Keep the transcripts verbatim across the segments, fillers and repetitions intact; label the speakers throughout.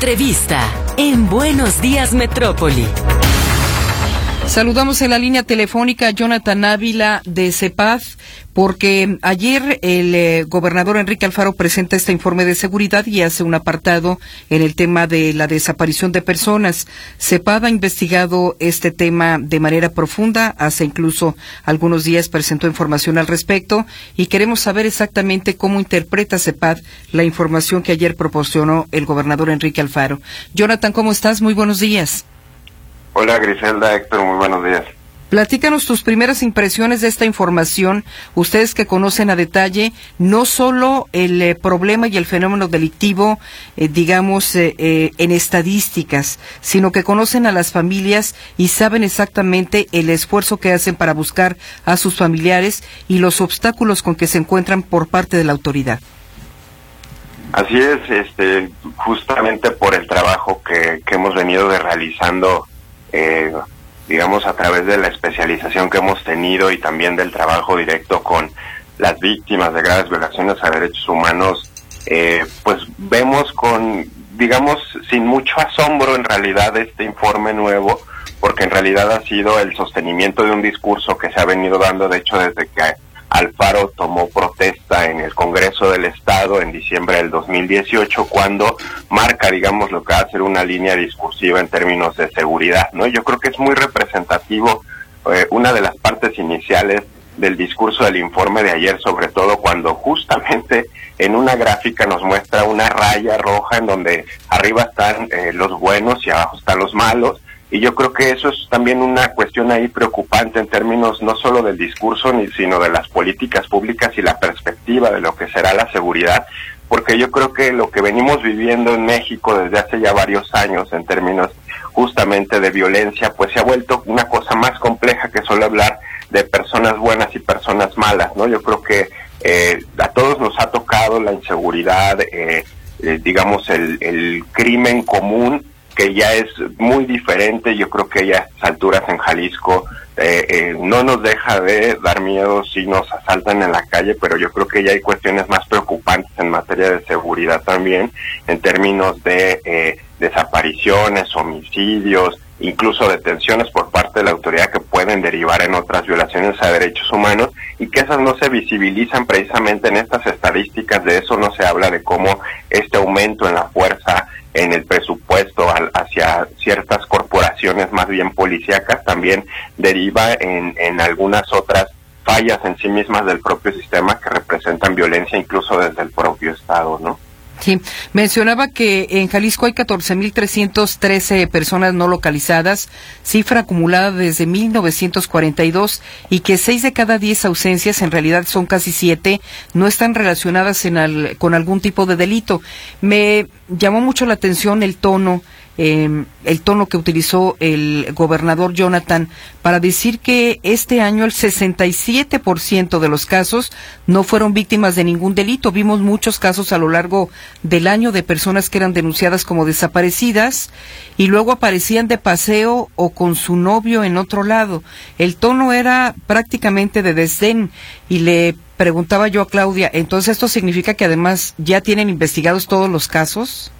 Speaker 1: Entrevista en Buenos Días Metrópoli.
Speaker 2: Saludamos en la línea telefónica a Jonathan Ávila de CEPAD, porque ayer el eh, gobernador Enrique Alfaro presenta este informe de seguridad y hace un apartado en el tema de la desaparición de personas. CEPAD ha investigado este tema de manera profunda, hace incluso algunos días presentó información al respecto y queremos saber exactamente cómo interpreta CEPAD la información que ayer proporcionó el gobernador Enrique Alfaro. Jonathan, ¿cómo estás? Muy buenos días.
Speaker 3: Hola Griselda, Héctor, muy buenos días.
Speaker 2: Platícanos tus primeras impresiones de esta información, ustedes que conocen a detalle no solo el eh, problema y el fenómeno delictivo, eh, digamos, eh, eh, en estadísticas, sino que conocen a las familias y saben exactamente el esfuerzo que hacen para buscar a sus familiares y los obstáculos con que se encuentran por parte de la autoridad.
Speaker 3: Así es, este, justamente por el trabajo que, que hemos venido de realizando, Eh, digamos a través de la especialización que hemos tenido y también del trabajo directo con las víctimas de graves violaciones a derechos humanos, eh, pues vemos con, digamos, sin mucho asombro en realidad este informe nuevo, porque en realidad ha sido el sostenimiento de un discurso que se ha venido dando, de hecho, desde que Alfaro tomó protesta en el Congreso del Estado en diciembre del dos mil dieciocho, cuando marca, digamos, lo que va a ser una línea discursiva en términos de seguridad, ¿no? Yo creo que es muy representativo eh, una de las partes iniciales del discurso del informe de ayer, sobre todo cuando justamente en una gráfica nos muestra una raya roja en donde arriba están eh, los buenos y abajo están los malos. Y yo creo que eso es también una cuestión ahí preocupante en términos no solo del discurso, ni sino de las políticas públicas y la perspectiva de lo que será la seguridad, porque yo creo que lo que venimos viviendo en México desde hace ya varios años en términos justamente de violencia, pues se ha vuelto una cosa más compleja que solo hablar de personas buenas y personas malas, ¿no? Yo creo que eh, a todos nos ha tocado la inseguridad, eh, eh, digamos el, el crimen común, que ya es muy diferente. Yo creo que ya a estas alturas en Jalisco eh, eh, no nos deja de dar miedo si nos asaltan en la calle, pero yo creo que ya hay cuestiones más preocupantes en materia de seguridad también, en términos de eh, desapariciones, homicidios, incluso detenciones por parte de la autoridad que pueden derivar en otras violaciones a derechos humanos, y que esas no se visibilizan precisamente en estas estadísticas. De eso no se habla, de cómo este aumento en la fuerza, en el presupuesto al, hacia ciertas corporaciones más bien policíacas, también deriva en, en algunas otras fallas en sí mismas del propio sistema que representan violencia incluso desde el propio Estado, ¿no?
Speaker 2: Sí, mencionaba que en Jalisco hay catorce mil trescientas trece personas no localizadas, cifra acumulada desde mil novecientos cuarenta y dos, y que seis de cada diez ausencias, en realidad son casi siete, no están relacionadas en al, con algún tipo de delito. Me llamó mucho la atención el tono, eh, el tono que utilizó el gobernador Jonathan para decir que este año el sesenta y siete por ciento de los casos no fueron víctimas de ningún delito. Vimos muchos casos a lo largo del año de personas que eran denunciadas como desaparecidas y luego aparecían de paseo o con su novio en otro lado. El tono era prácticamente de desdén y le preguntaba yo a Claudia, ¿entonces esto significa que además ya tienen investigados todos los casos?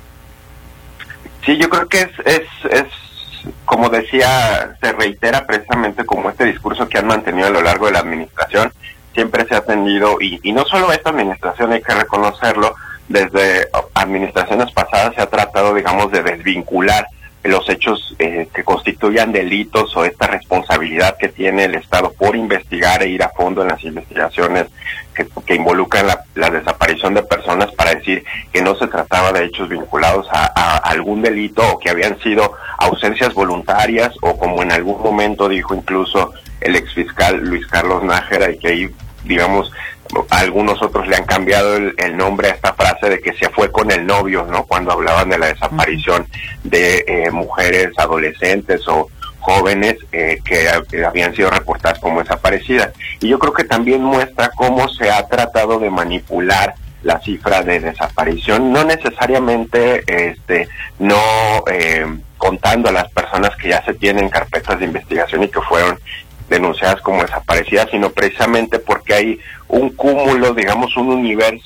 Speaker 3: Sí, yo creo que es, es, es, como decía, se reitera precisamente como este discurso que han mantenido a lo largo de la administración. Siempre se ha atendido, y, y no solo esta administración, hay que reconocerlo, desde administraciones pasadas se ha tratado, digamos, de desvincular los hechos eh, que constituyan delitos o esta responsabilidad que tiene el Estado por investigar e ir a fondo en las investigaciones que, que involucran la, la desaparición de personas, para decir que no se trataba de hechos vinculados a, a algún delito, o que habían sido ausencias voluntarias, o como en algún momento dijo incluso el exfiscal Luis Carlos Nájera, y que ahí, digamos, algunos otros le han cambiado el, el nombre a esta frase de que se fue con el novio, ¿no? Cuando hablaban de la desaparición de eh, mujeres adolescentes o jóvenes eh, que eh, habían sido reportadas como desaparecidas. Y yo creo que también muestra cómo se ha tratado de manipular la cifra de desaparición, no necesariamente este no eh, contando a las personas que ya se tienen carpetas de investigación y que fueron denunciadas como desaparecidas, sino precisamente porque hay un cúmulo, digamos, un universo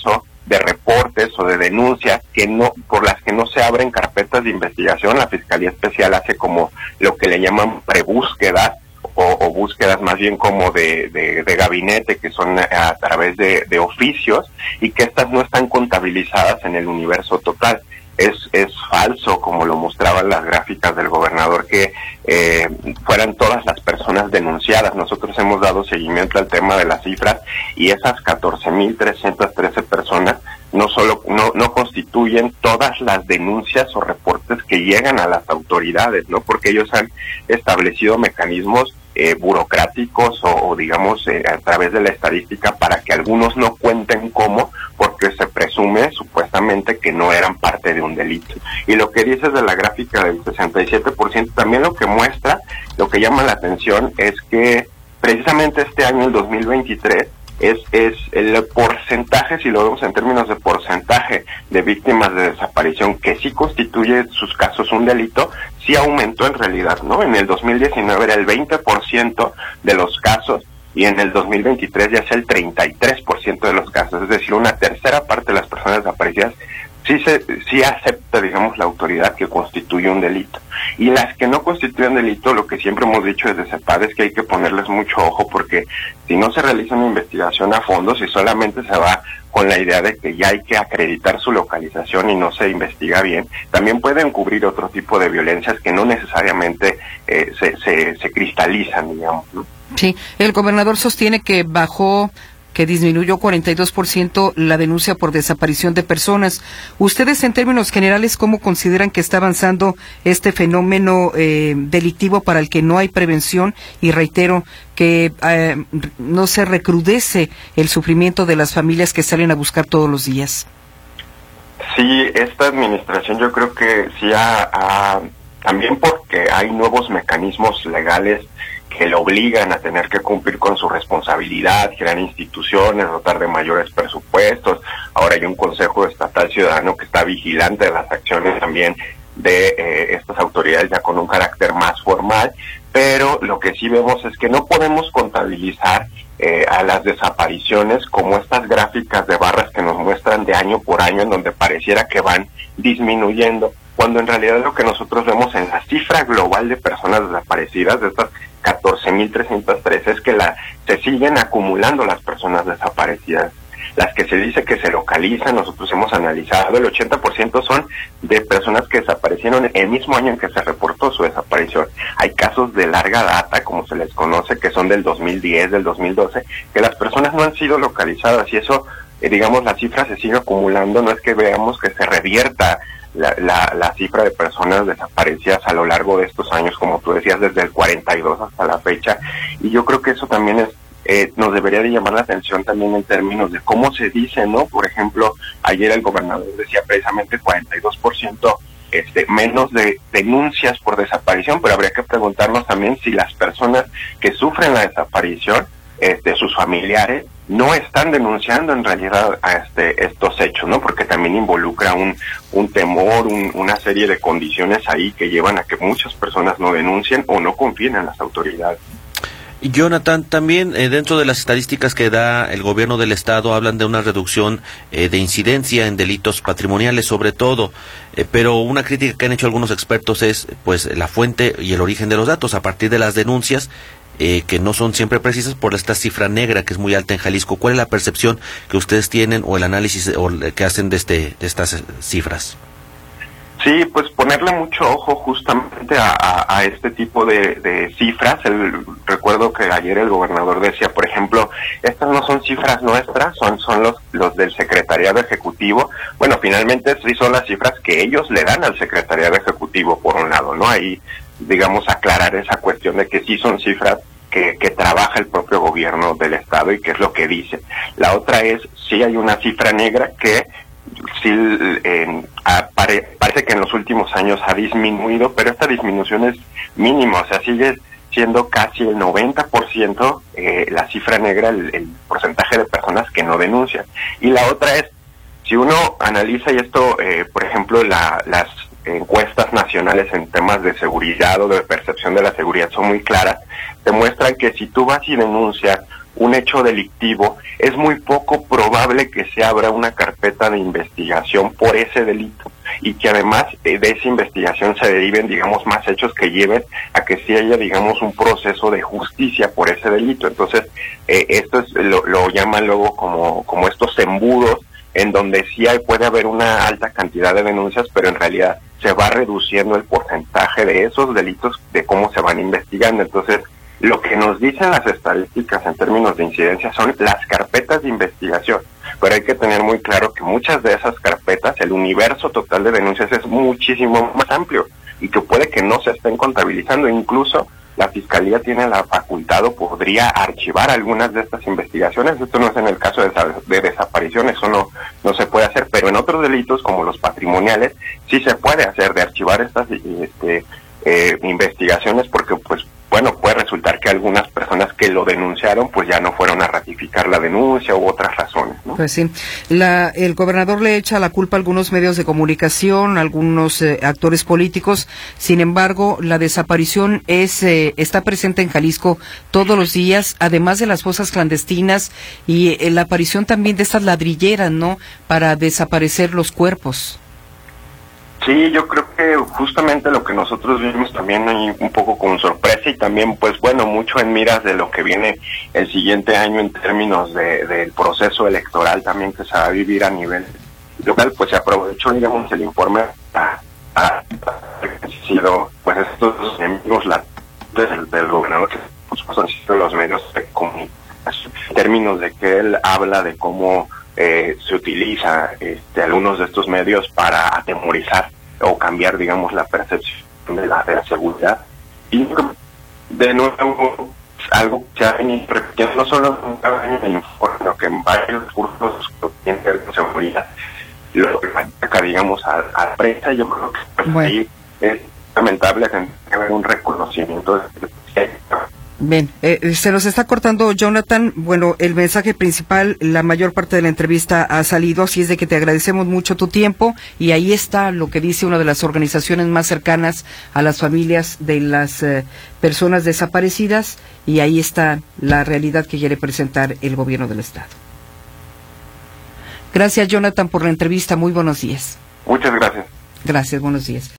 Speaker 3: de reportes o de denuncias que no por las que no se abren carpetas de investigación. La Fiscalía Especial hace como lo que le llaman prebúsquedas o, o búsquedas más bien como de, de, de gabinete, que son a, a través de, de oficios, y que estas no están contabilizadas en el universo total. Es, es falso, como lo mostraban las gráficas del gobernador, que eh, fueran todas las personas denunciadas. Nosotros hemos dado seguimiento al tema de las cifras, y esas catorce mil trescientas trece personas no solo no, no constituyen todas las denuncias o reportes que llegan a las autoridades, ¿no? Porque ellos han establecido mecanismos eh, burocráticos o, o digamos eh, a través de la estadística para que algunos no cuenten cómo, porque se presume supuestamente que no eran parte de un delito. Y lo que dices de la gráfica del sesenta y siete por ciento, también lo que muestra, lo que llama la atención es que precisamente este año, el dos mil veintitrés, es es el porcentaje, si lo vemos en términos de porcentaje de víctimas de desaparición, que sí constituye sus casos un delito, sí aumentó en realidad, ¿no? En el dos mil diecinueve era el veinte por ciento de los casos, y en el dos mil veintitrés ya es el treinta y tres por ciento de los casos, es decir, una tercera parte de las personas desaparecidas sí se sí acepta, digamos, la autoridad que constituye un delito. Y las que no constituyen delito, lo que siempre hemos dicho desde CEPAD es que hay que ponerles mucho ojo, porque si no se realiza una investigación a fondo, si solamente se va con la idea de que ya hay que acreditar su localización y no se investiga bien, también pueden cubrir otro tipo de violencias que no necesariamente eh, se, se, se cristalizan, digamos, ¿no?
Speaker 2: Sí, el gobernador sostiene que bajó que disminuyó cuarenta y dos por ciento la denuncia por desaparición de personas. Ustedes, en términos generales, ¿cómo consideran que está avanzando este fenómeno eh, delictivo para el que no hay prevención? Y reitero que eh, no se recrudece el sufrimiento de las familias que salen a buscar todos los días.
Speaker 3: Sí, esta administración yo creo que sí ha, ha también porque hay nuevos mecanismos legales que le obligan a tener que cumplir con su responsabilidad, crear instituciones, dotar de mayores presupuestos. Ahora hay un Consejo Estatal Ciudadano que está vigilante de las acciones también de eh, estas autoridades, ya con un carácter más formal, pero lo que sí vemos es que no podemos contabilizar eh, a las desapariciones como estas gráficas de barras que nos muestran de año por año, en donde pareciera que van disminuyendo, cuando en realidad lo que nosotros vemos en la cifra global de personas desaparecidas, de estas catorce mil trescientas trece, es que la, se siguen acumulando las personas desaparecidas. Las que se dice que se localizan, nosotros hemos analizado, el ochenta por ciento son de personas que desaparecieron el mismo año en que se reportó su desaparición. Hay casos de larga data, como se les conoce, que son del dos mil diez, del dos mil doce, que las personas no han sido localizadas, y eso, eh, digamos, la cifra se sigue acumulando. No es que veamos que se revierta La, la, la cifra de personas desaparecidas a lo largo de estos años, como tú decías, desde el cuarenta y dos hasta la fecha, y yo creo que eso también es eh, nos debería de llamar la atención también en términos de cómo se dice, ¿no? Por ejemplo, ayer el gobernador decía precisamente cuarenta y dos por ciento este, menos de denuncias por desaparición, pero habría que preguntarnos también si las personas que sufren la desaparición, este, sus familiares, no están denunciando en realidad a este, estos hechos, ¿no? Porque también involucra un, un temor, un, una serie de condiciones ahí que llevan a que muchas personas no denuncien o no confíen en las autoridades.
Speaker 4: Jonathan, también eh, dentro de las estadísticas que da el gobierno del estado hablan de una reducción eh, de incidencia en delitos patrimoniales sobre todo, eh, pero una crítica que han hecho algunos expertos es pues la fuente y el origen de los datos a partir de las denuncias eh, que no son siempre precisas por esta cifra negra que es muy alta en Jalisco. ¿Cuál es la percepción que ustedes tienen o el análisis o que hacen de, este, de estas cifras?
Speaker 3: Sí, pues ponerle mucho ojo justamente a, a, a este tipo de, de cifras. El, recuerdo que ayer el gobernador decía, por ejemplo, estas no son cifras nuestras, son son los los del Secretariado Ejecutivo. Bueno, finalmente sí son las cifras que ellos le dan al Secretariado Ejecutivo, por un lado, ¿no? Ahí, digamos, aclarar esa cuestión de que sí son cifras que, que trabaja el propio gobierno del estado y que es lo que dice. La otra es, sí hay una cifra negra que sí eh, apare, parece que en los últimos años ha disminuido, pero esta disminución es mínima, o sea, sigue siendo casi el noventa por ciento eh, la cifra negra, el, el porcentaje de personas que no denuncian. Y la otra es, si uno analiza, y esto, eh, por ejemplo, la, las encuestas nacionales en temas de seguridad o de percepción de la seguridad son muy claras, demuestran que si tú vas y denuncias un hecho delictivo, es muy poco probable que se abra una carpeta de investigación por ese delito y que además eh, de esa investigación se deriven, digamos, más hechos que lleven a que sí haya, digamos, un proceso de justicia por ese delito. Entonces, eh, esto es lo, lo llaman luego como, como estos embudos, en donde sí hay, puede haber una alta cantidad de denuncias, pero en realidad se va reduciendo el porcentaje de esos delitos, de cómo se van investigando. Entonces, lo que nos dicen las estadísticas en términos de incidencia son las carpetas de investigación, pero hay que tener muy claro que muchas de esas carpetas, el universo total de denuncias es muchísimo más amplio y que puede que no se estén contabilizando. Incluso la Fiscalía tiene la facultad o podría archivar algunas de estas investigaciones. Esto no es en el caso de, de desaparición, eso no, no se puede hacer, pero en otros delitos como los patrimoniales sí se puede hacer de archivar estas este, eh, investigaciones, porque pues bueno, puede resultar que algunas personas que lo denunciaron pues ya no fueron a ratificar la denuncia u otras razones, ¿no?
Speaker 2: Pues sí, la, el gobernador le echa la culpa a algunos medios de comunicación, a algunos eh, actores políticos. Sin embargo, la desaparición es eh, está presente en Jalisco todos los días, además de las fosas clandestinas y eh, la aparición también de estas ladrilleras, ¿no?, para desaparecer los cuerpos.
Speaker 3: Sí, yo creo que justamente lo que nosotros vimos también hay un poco con sorpresa y también, pues bueno, mucho en miras de lo que viene el siguiente año en términos de, del proceso electoral también que se va a vivir a nivel local, pues se aprovechó, digamos, el informe a, a, a sido, pues estos enemigos del, del gobernador, que pues, han sido los medios de comunicación, en términos de que él habla de cómo Eh, se utiliza este, algunos de estos medios para atemorizar o cambiar, digamos, la percepción de la, de la seguridad. Y de nuevo, algo que se ha venido repitiendo no solo en cada año en el informe, sino que en varios cursos que tienen que ver con seguridad, lo que ataca, digamos, a, a la prensa. Yo creo que pues, bueno, ahí es lamentable que que haber un reconocimiento de que
Speaker 2: Bien, eh, se nos está cortando, Jonathan. Bueno, el mensaje principal, la mayor parte de la entrevista ha salido, así es de que te agradecemos mucho tu tiempo y ahí está lo que dice una de las organizaciones más cercanas a las familias de las eh, personas desaparecidas y ahí está la realidad que quiere presentar el gobierno del estado. Gracias, Jonathan, por la entrevista. Muy buenos días.
Speaker 3: Muchas gracias.
Speaker 2: Gracias, buenos días.